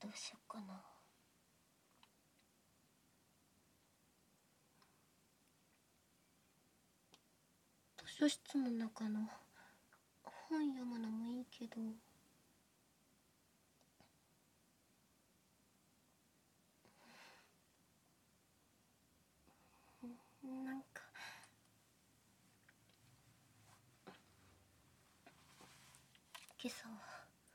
どうしようかな。図書室の中の本読むのもいいけど、なんか今朝は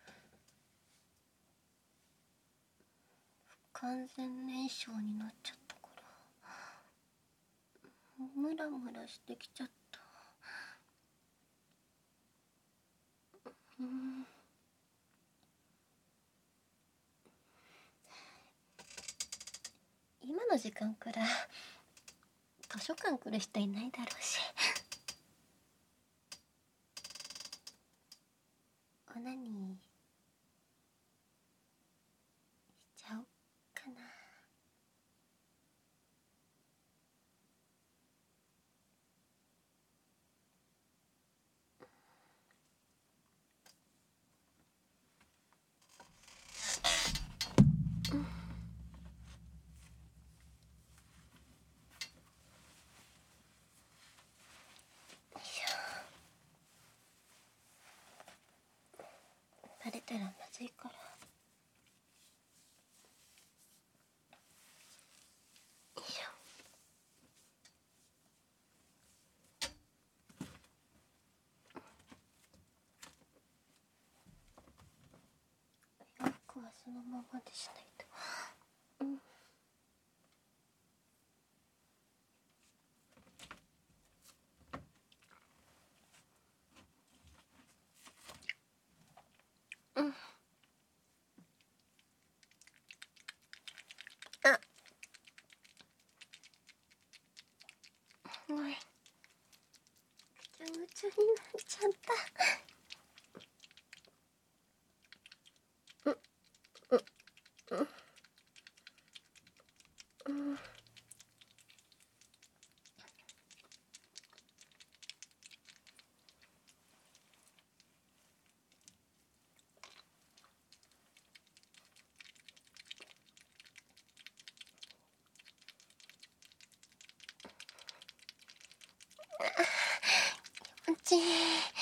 不完全燃焼になっちゃったからムラムラしてきちゃった。今の時間から図書館来る人いないだろうし、オナニーしちゃおうかな。バレたらまずいから。よいしょ。洋服はそのままでしないと。おい、ぐちゃぐちゃになっちゃった。気持ちいい。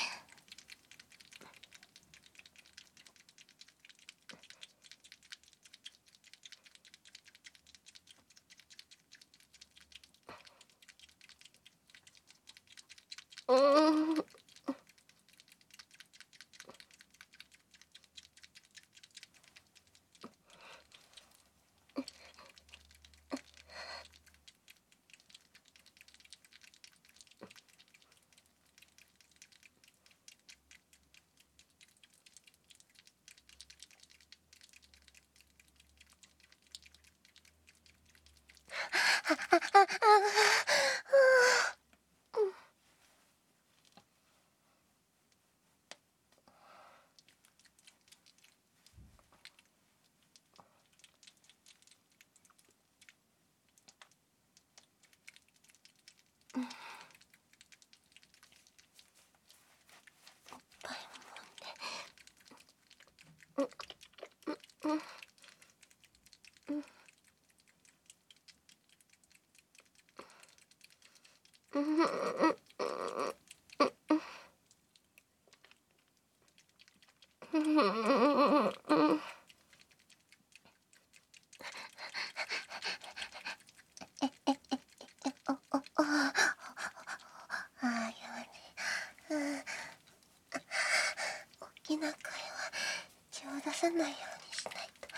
大きな声は血を出さないようにしないと。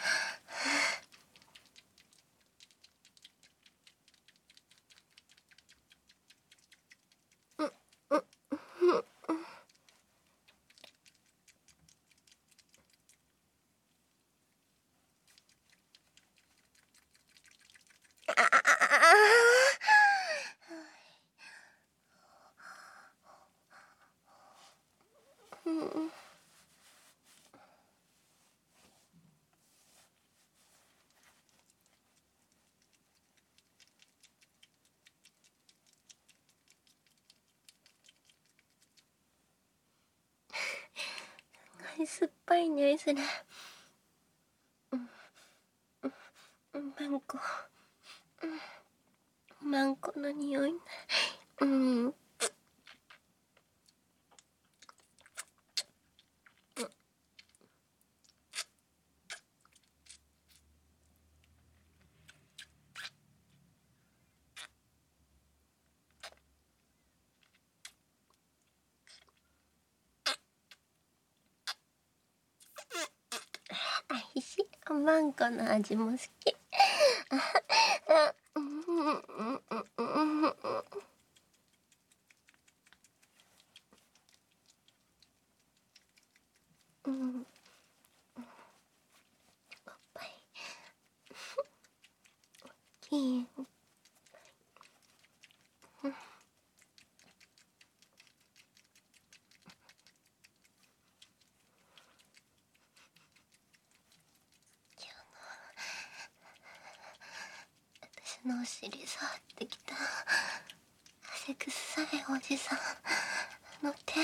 酸っぱい匂いする。 マンコ、マンコの匂い。うん。おいしい。マンコの味も好き。うん。おっぱい。いい。私のお尻触ってきた汗臭いおじさんの手、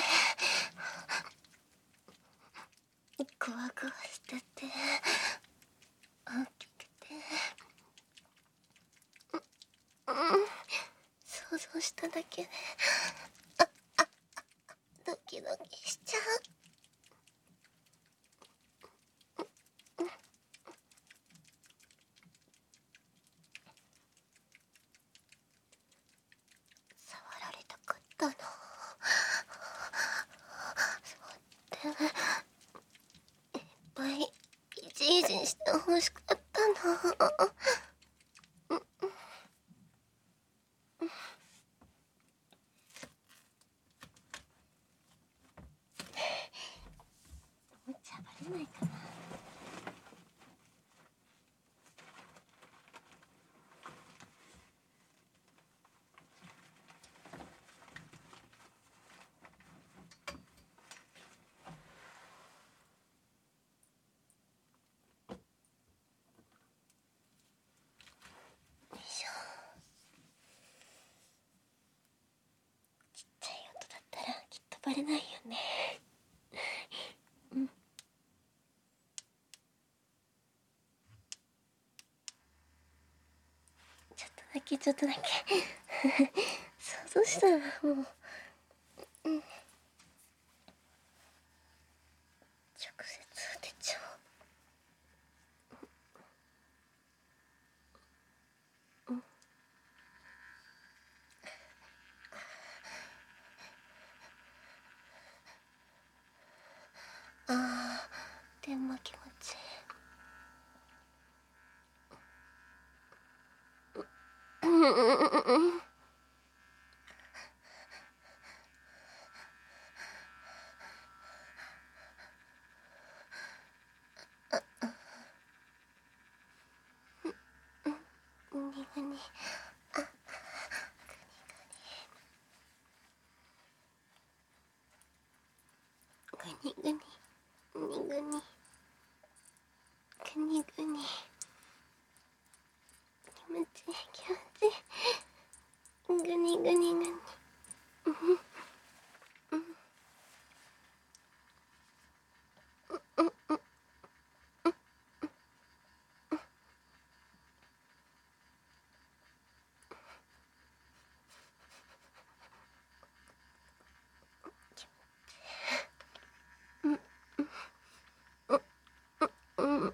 グワグワしてて大きくて、想像しただけでドキドキしちゃう。触られたかったな。触っていっぱいいじいじしてほしかったな。お茶ばれないかな。よいしょ。ちっちゃい音だったらきっとバレないよね。うん。ちょっとだけちょっとだけ想像したらもう、うん、直接当てちゃう。うん。あー、でも気持ちいい。うんうんうんうん。グニグニ。あ、グニグニ。グニグニ。グニグニ。グニグニ。気持ちいい気持ちいい。グニグニグニ。うん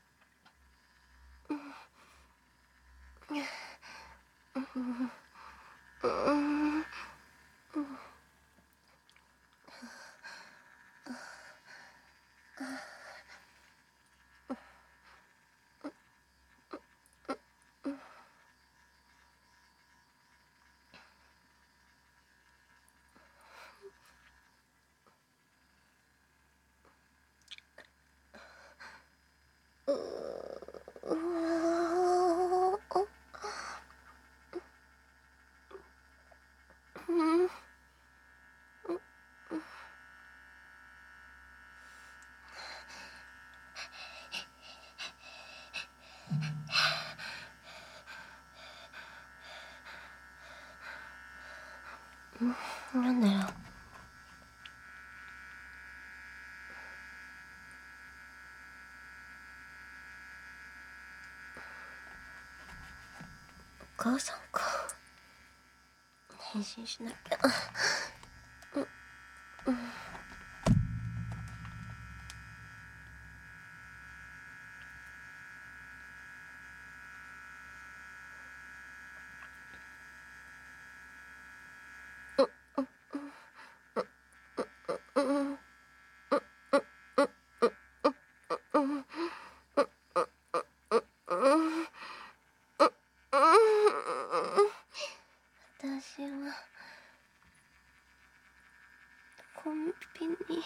うんなんだろう。 母さんか。返信しなきゃ。私はコンビニ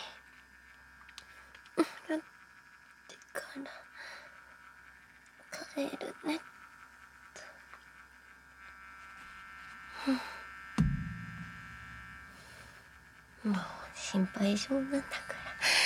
やってから帰るね。もう心配性なんだから。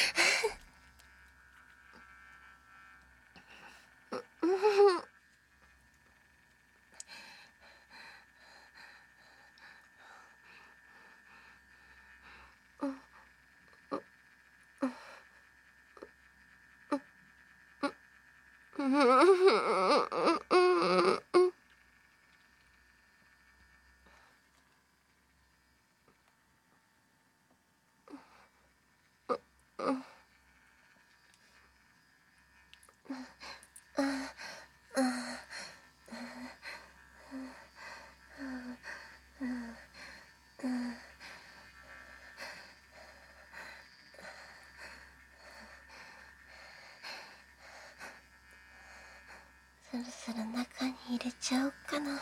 そろそろ中に入れちゃおうかな。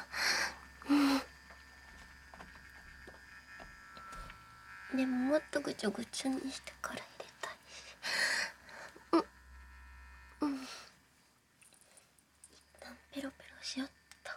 でももっとぐちょぐちょにしてから入れたいし。一旦ペロペロしよっと。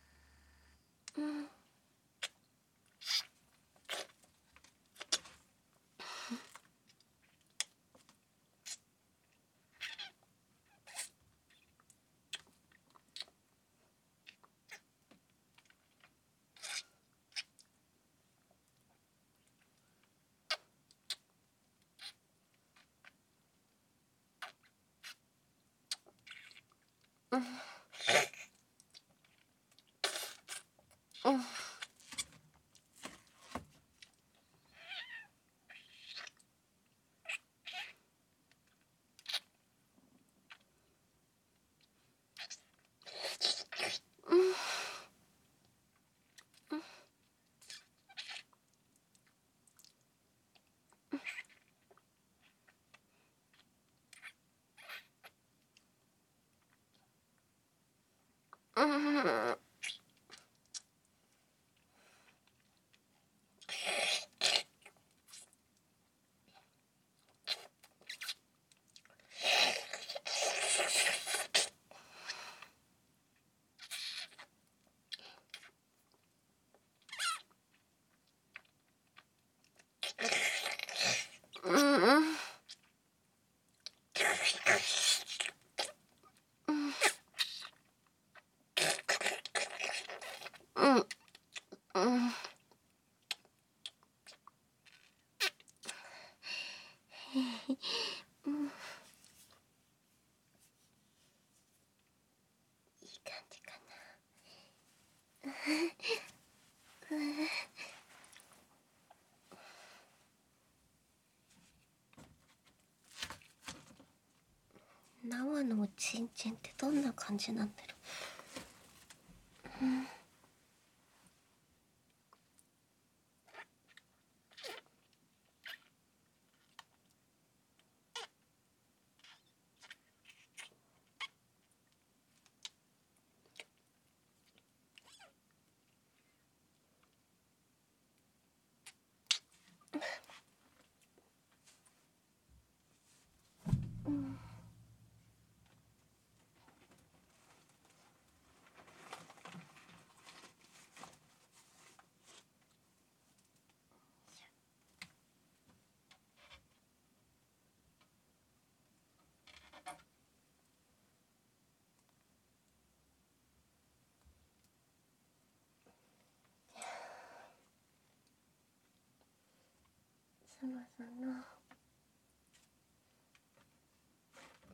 いい感じかな。縄のおちんちんってどんな感じなんだろう。そろそ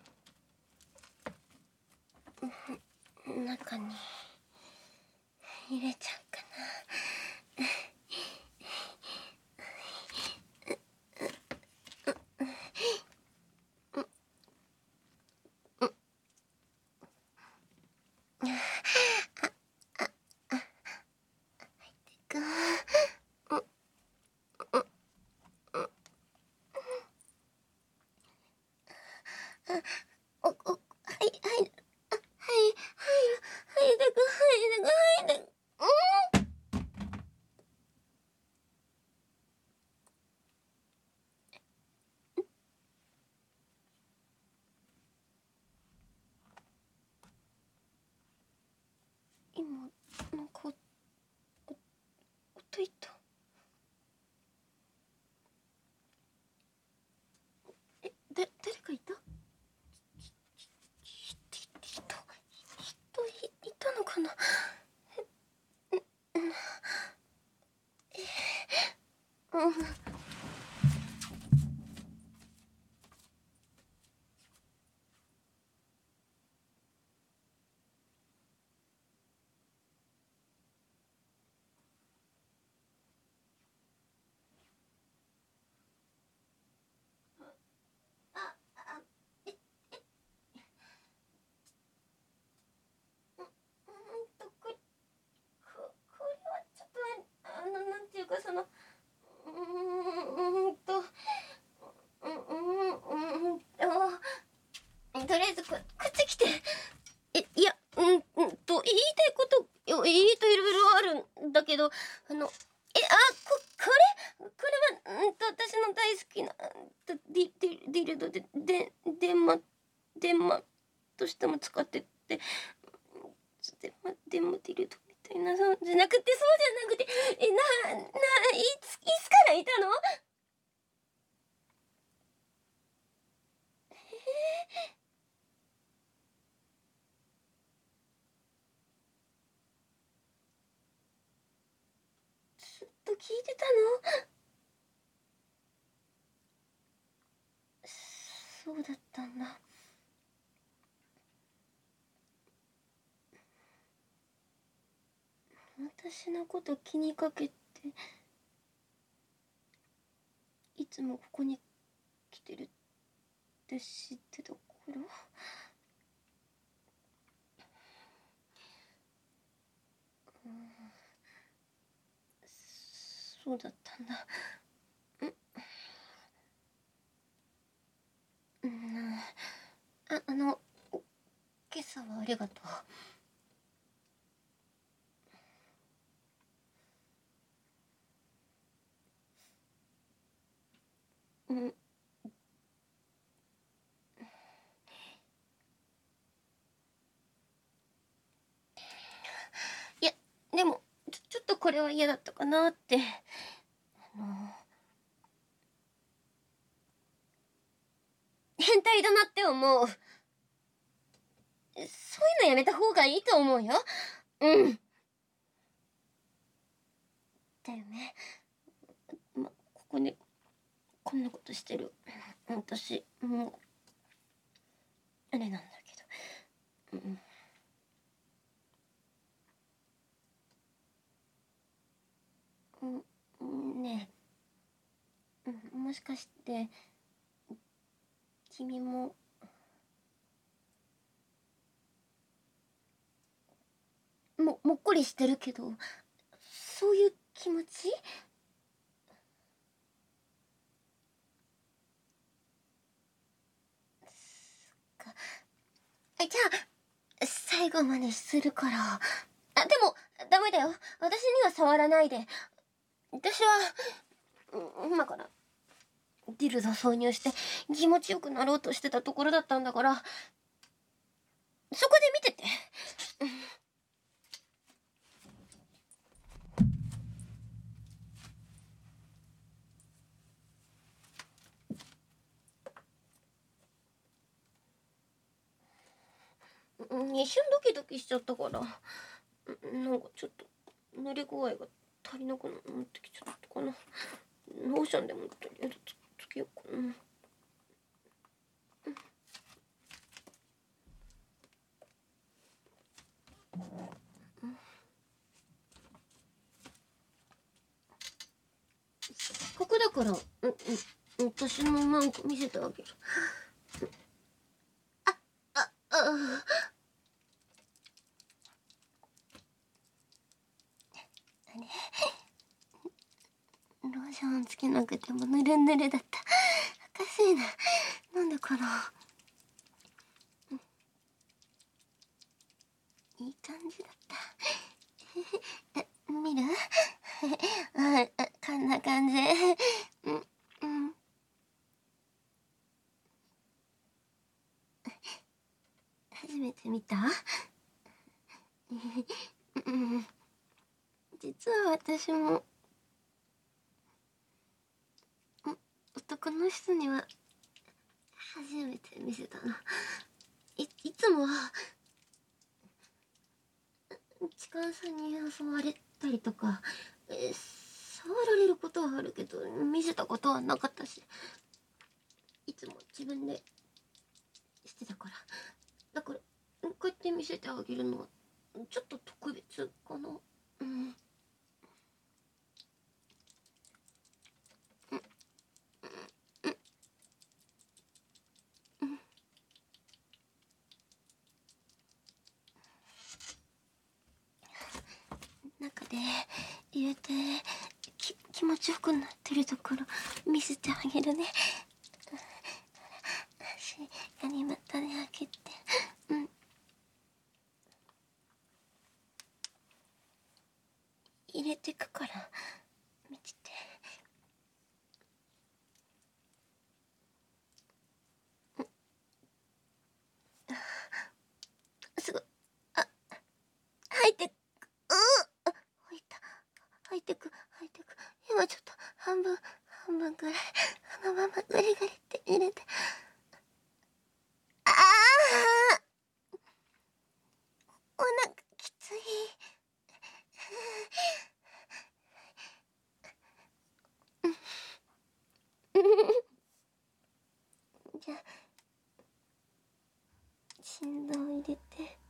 ろ中にはい、はい、はい、はい、はい、はい、今、なんか、音いった。誰かいた？人いたのかな？うん。あ、あ、え、これはちょっと、なんていうか、うーんと、とりあえずこっち来て。いや、言いたいこと、いろいろあるんだけど、これは、私の大好きな、ディルド電話としても使ってて、電話ディルドみたいな、そうじゃなくて、いつからいたの？ずっと聞いてたの？そうだったんだ。私のこと気にかけて、いつもここに来てるって知ってたから。そうだったんだ。うん、今朝はありがとう。いや、でも、ちょっとこれは嫌だったかなって。変態だなって思う。そういうのやめた方がいいと思うよ。うん。だよね。ここで、こんなことしてる。私、もう、あれなんだけど。ねえ、もしかして、君も、もっこりしてるけど、そういう気持ち？か。じゃあ、最後までするから。でも、ダメだよ。私には触らないで。私は、今から、ディルド挿入して気持ちよくなろうとしてたところだったんだから、そこで見てて。一瞬ドキドキしちゃったから、なんかちょっと、濡れ具合が足りなくなってきちゃったかな。ローションでもとりあえずつけようかな。ここだから、私のマンコ見せてあげる。ローションつけなくてもぬるぬるだった。おかしいな。なんでかな。 いい感じだった見るこんな感じ初めて見た実は私も男の人には初めて見せたの。いつも痴漢さんに襲われたりとか、触られることはあるけど見せたことはなかったし、いつも自分でしてたから、だからこうやって見せてあげるのはちょっと特別かな。中で入れて気持ちよくなってるところ見せてあげるね。足ガニ股で開けて、入れてくから見てて。すごい。入ってく。入ってく。今ちょっと半分くらいあのままガリガリって入れて。お腹きつい。じゃあ振動入れて。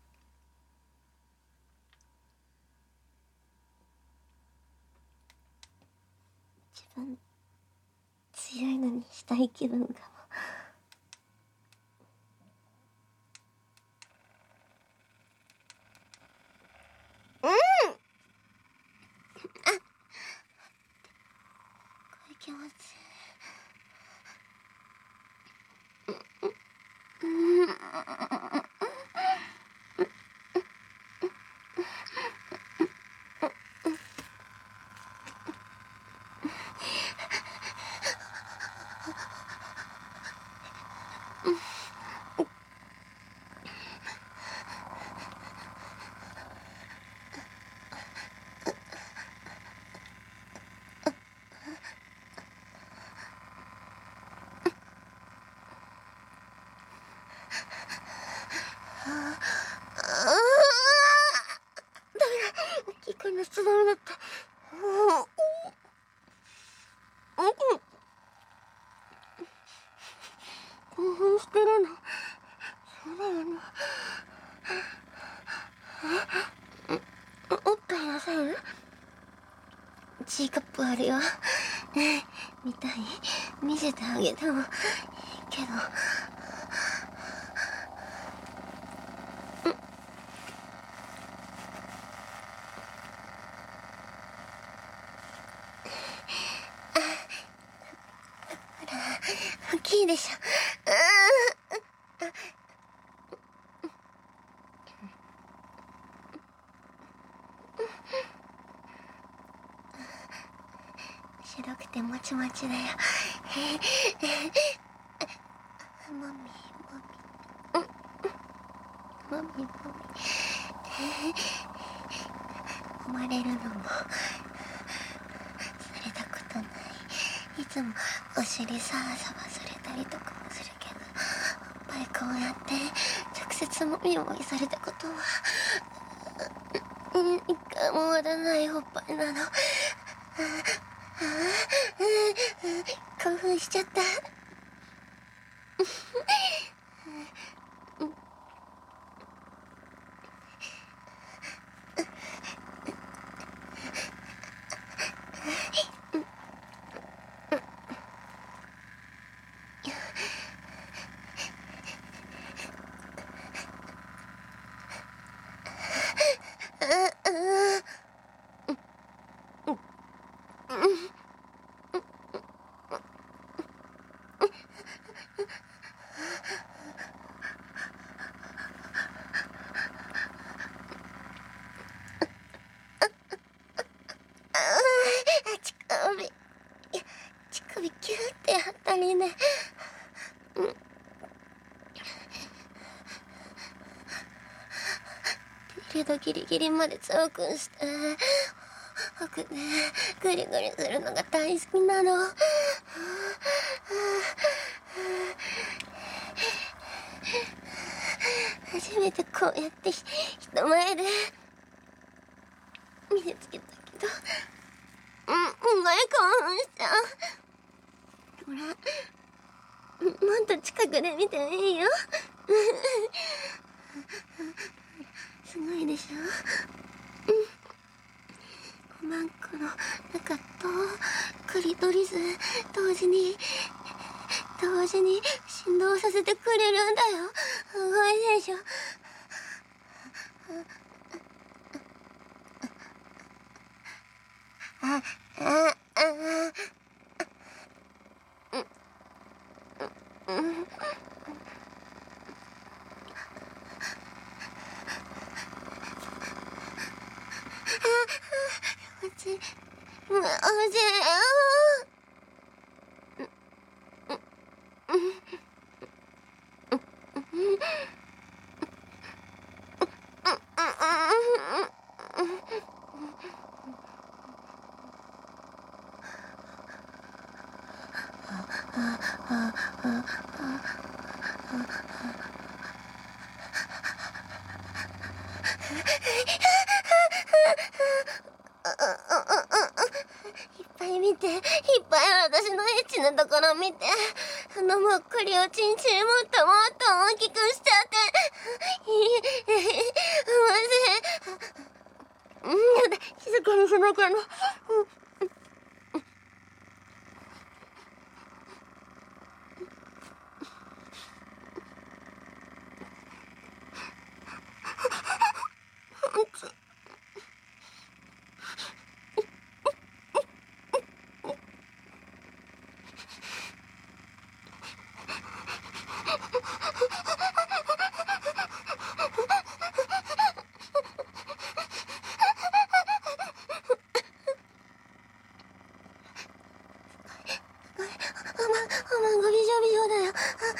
一番強いのにしたい気分かも。これ気持ちいい。大きい声の出動になった。興奮してるの。そうだよね。おっぱい出せる？G カップあるよ。見たい？見せてあげてもいいけど。大きいでしょ。白くてもちもちだよ。マミ揉まれるのもされたことない。いつもお尻サワサワされたりとかもするけど、おっぱいこうやって直接もみもみされたことは一回も割らないおっぱいなの。興奮しちゃった。 ったりね。けどギリギリまで強くして、僕ね、グリグリするのが大好きなの。初めてこうやって人前で見せつけたけど、すごい興奮しちゃう。ほら、もっと近くで見てもいいよ。すごいでしょ。5万個の中とクリトリス同時に振動させてくれるんだよ。すごいでしょ。おじいっぱい見て、いっぱい私のエッチなところ見て、もっこりおちんちんもっともっと大きくしちゃって、やだ、静かにしなきゃな。おまんごびしょびしょだよ。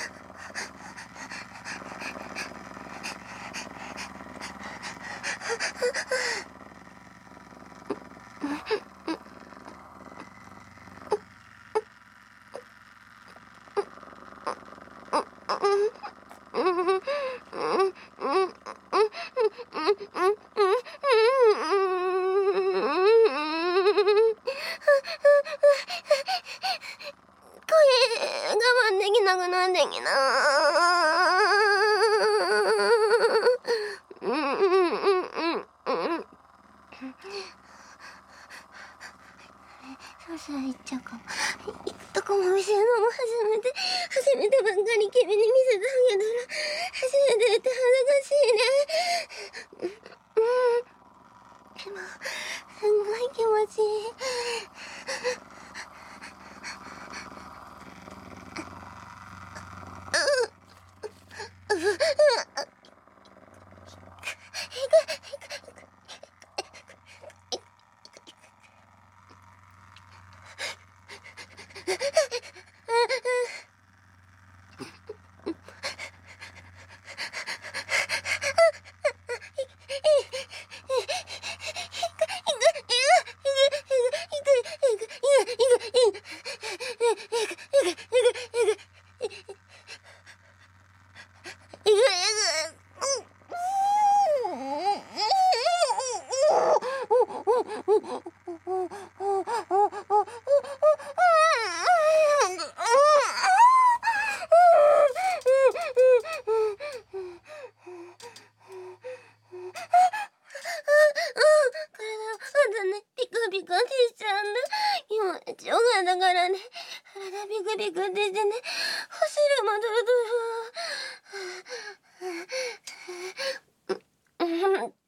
我慢できなくなんできな。そろそろ行っちゃうかも。行くとこも見せるのも初めてばっかり君に見せてあげたら、初めてって恥ずかしいね。でも、すんごい気持ちいい。ピクピクってしちゃうんだ。今、腸がだからね、体ピクピクってしてね、走るもドロドロ。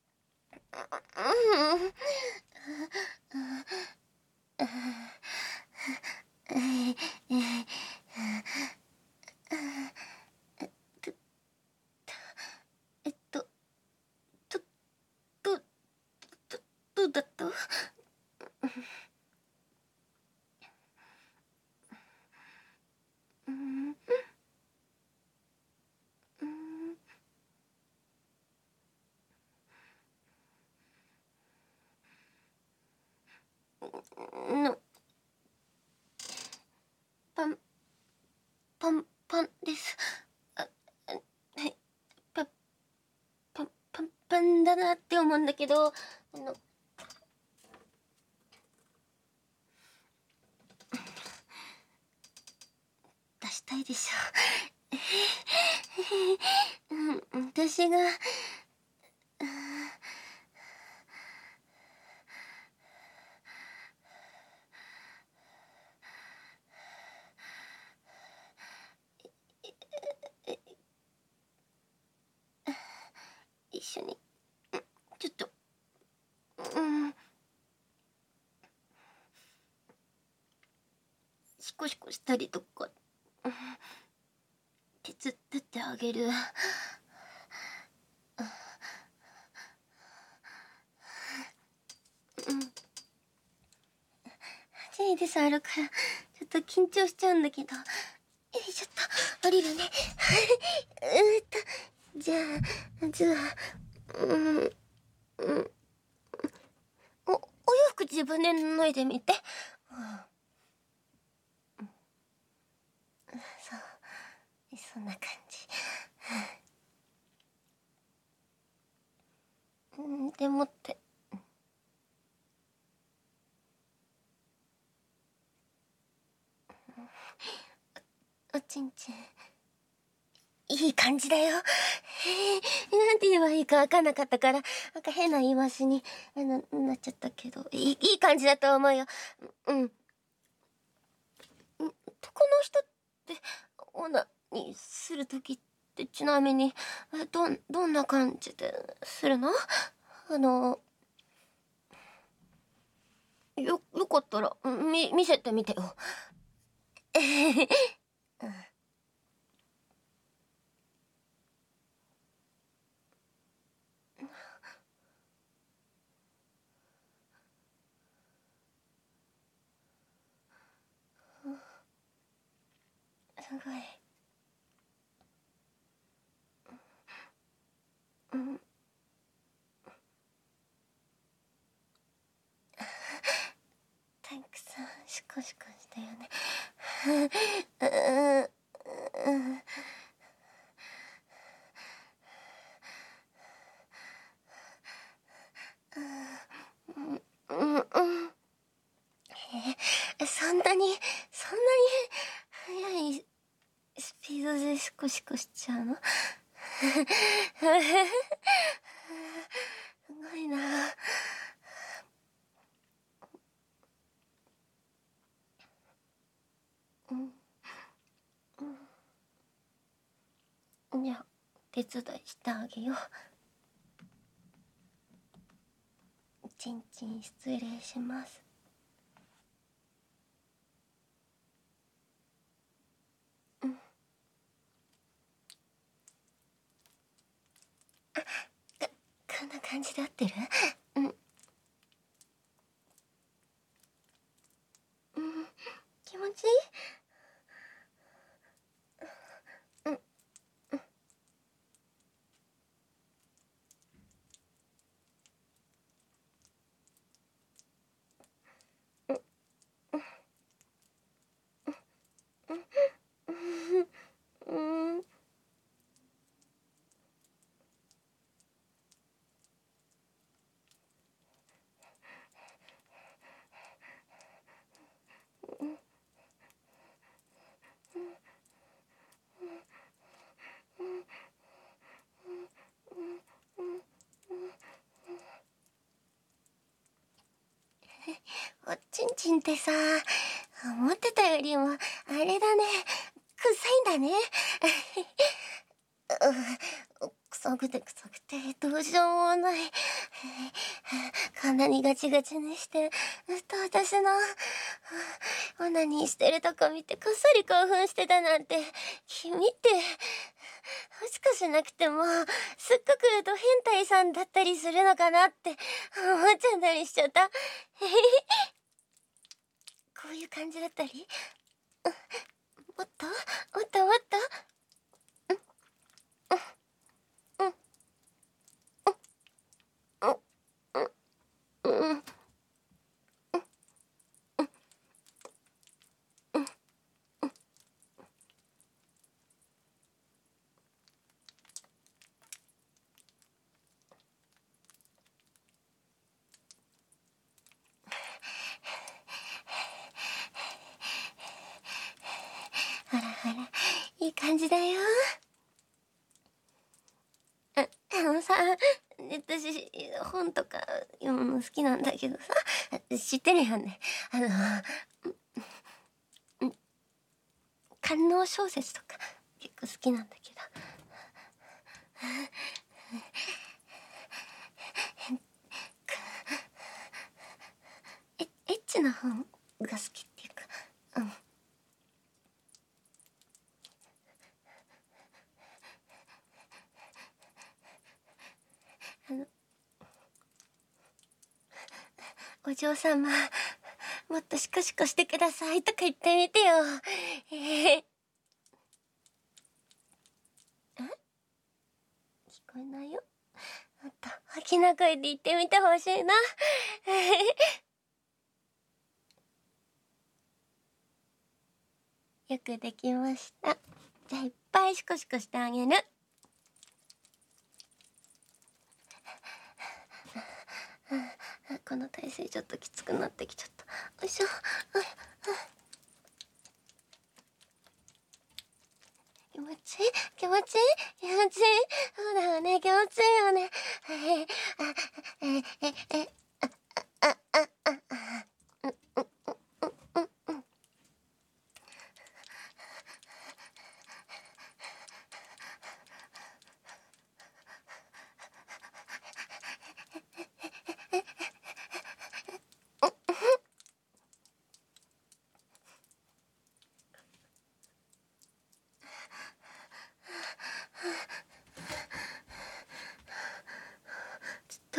えっと、ど、ど、どうだった？ の、パン、パンです。あ、はい、パンだなって思うんだけど、出したいでしょ。私が、一緒に、ちょっと、シコシコしたりとか、手伝ってあげる。初めて触るから、ちょっと緊張しちゃうんだけど。よいしょっと、降りるね。じゃあ、まずは、お洋服自分で脱いでみて。そう、そんな感じ。でもって、おちんちん。いい感じだよ。なんて言えばいいか分かんなかったから、なんか変な言い回しになっちゃったけど、いい感じだと思うよ。男の人ってオナニーする時ってちなみにどんな感じでするの？よかったら見せてみてよ。すごい。たくさんシコシコしたよね。そんなに速いスピードでシコシコしちゃうの？すごいな。じゃあ手伝いしてあげよう。ちんちん失礼します。こんな感じで合ってる？気持ちいい？おちんちんってさ、思ってたよりもあれだね、臭いんだね。臭くてどうしようもない。体にガチガチにしてずっと私のオナニーしてるとこ見てこっそり興奮してたなんて、君ってもしかしなくてもすっごくド変態さんだったりするのかなって思っちゃったりしちゃった。こういう感じだったり、もっと感じだよ。さ、私、本とか読むの好きなんだけどさ、知ってるよね。官能小説とか結構好きなんだけど。エッチな本が好きっていうか、お嬢様、もっとシコシコしてくださいとか言ってみてよ。聞こえないよ。もっと大きな声で言ってみてほしいな。よくできました。じゃあいっぱいシコシコしてあげる。この体勢ちょっときつくなってきちゃった。よいしょ。気持ちいい気持ちいい気持ちいい。そうだよね、気持ちいいよね。ちょっと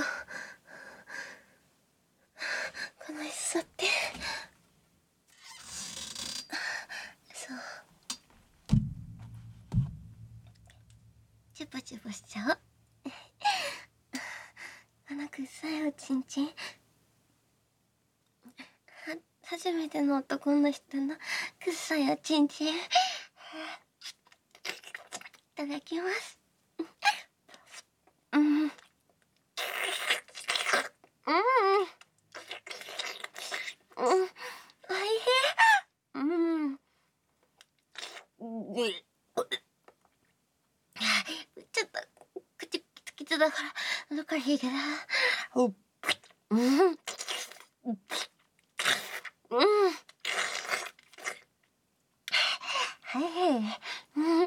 この椅子座って。そう、チュポチュポしちゃおう。くっさいおちんちん。初めての男の人のくっさいおちんちん。いただきます。うん。うん。おいしい。うん。ちょっと口キツキツだから難しいけど。うん。うん。はい。うん。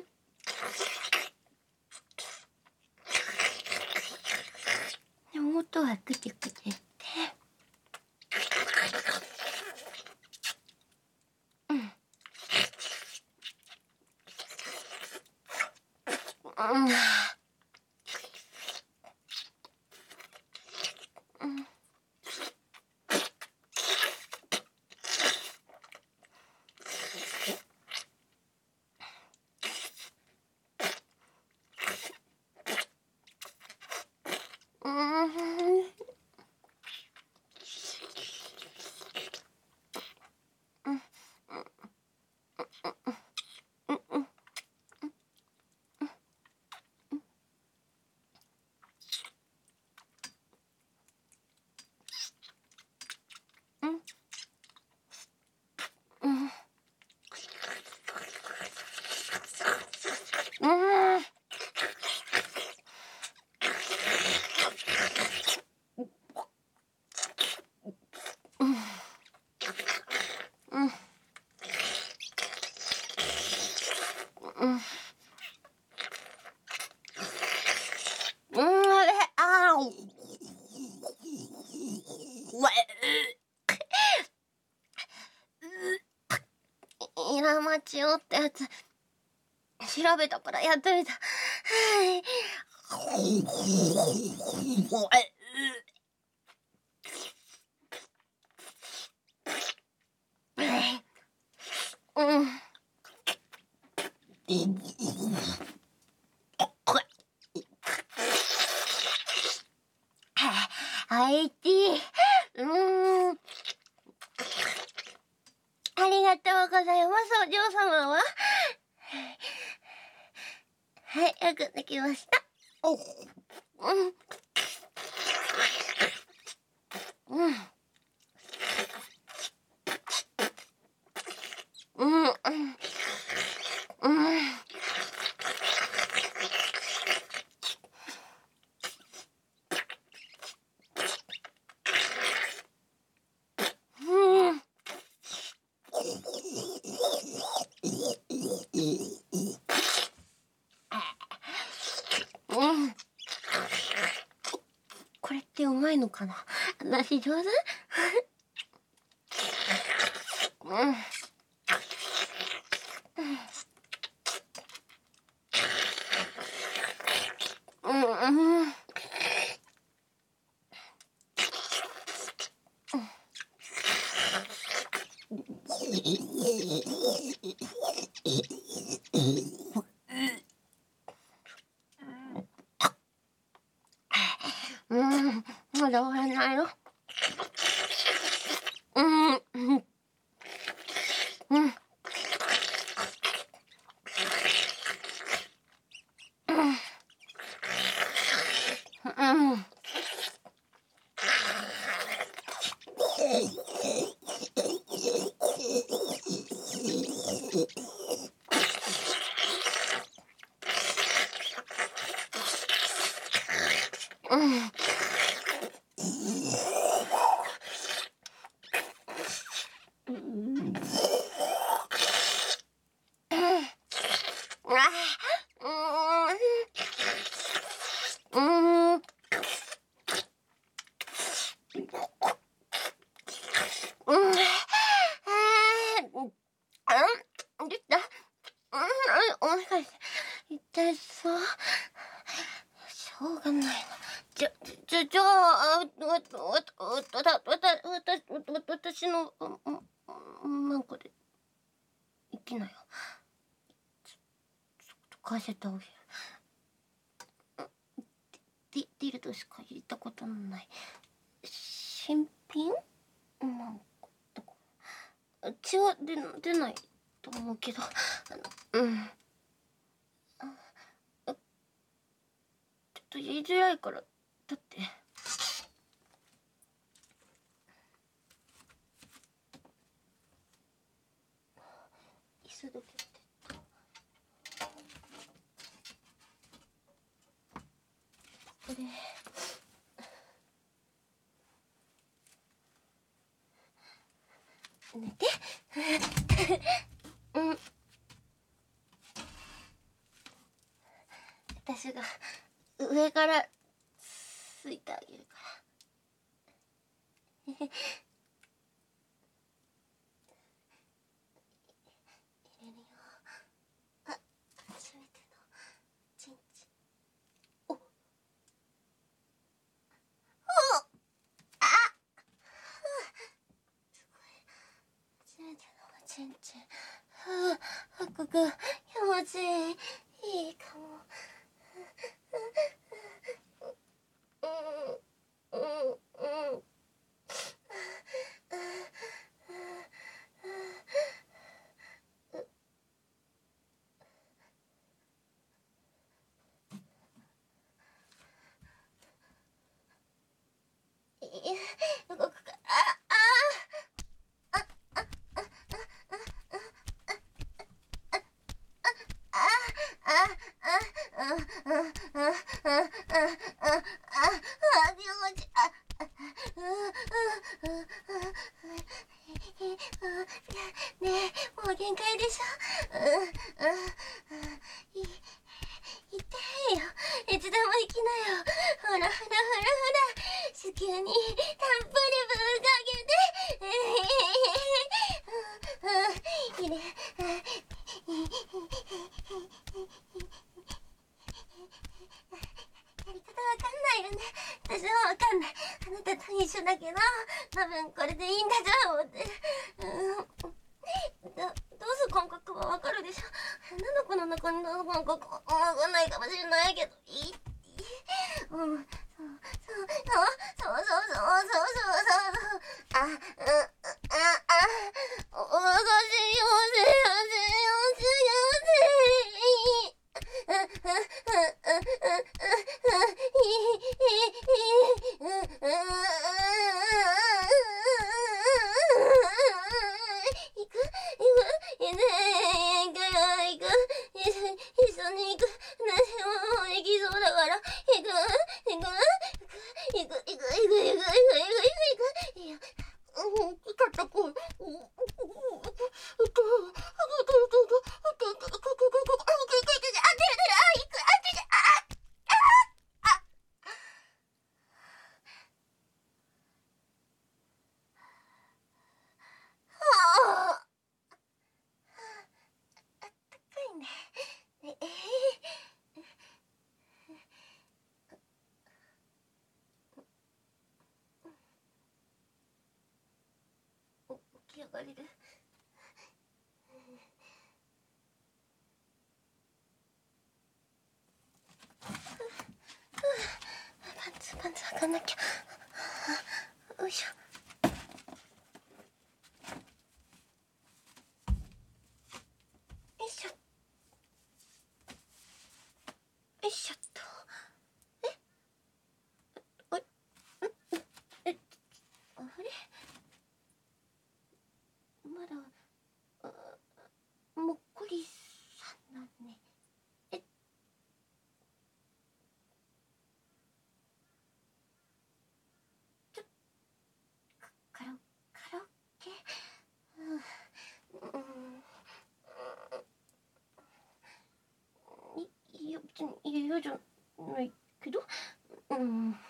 音はクチクチって。うん。うん。イラマチオってやつ調べたからやってみた。うん。あいてー。ありがとうございます、お嬢様は。はい、よくできました。うん。うん。うん。うん。 まいのかな。私上手？うん。うん。まだ終わらないの？痛そう。しょうがないな。じゃあ、私のマンコで行きなよ。返せたお部屋。ディルドしか入れたことのない新品マンコとか。血は出ないと思うけど、ちょっと言いづらいから、だって。椅子どけて。これ。寝て。私が上からついてあげるから。入れるよ。あ、初めてのチンチン。お、あ、すごい。初めてのチンチン。ここ気持ちいい。いいかも。動くか。ねえ、もう限界でしょ。痛いよ。いつでも行きなよ。ほら。子宮にたっぷりぶんかけて。いいね。やり方わかんないよね。私もわかんない。あなたと一緒だけど、多分これでいいんだと思って。どうす感覚はわかるでしょ。女の子の中にどう感覚はわかんないかもしれないけど、 かなきゃ。よいしょ。よいしょ。よいしょっと。え、あれまだ、もっこりさんだね。カラオケ、いや別に嫌じゃないけど、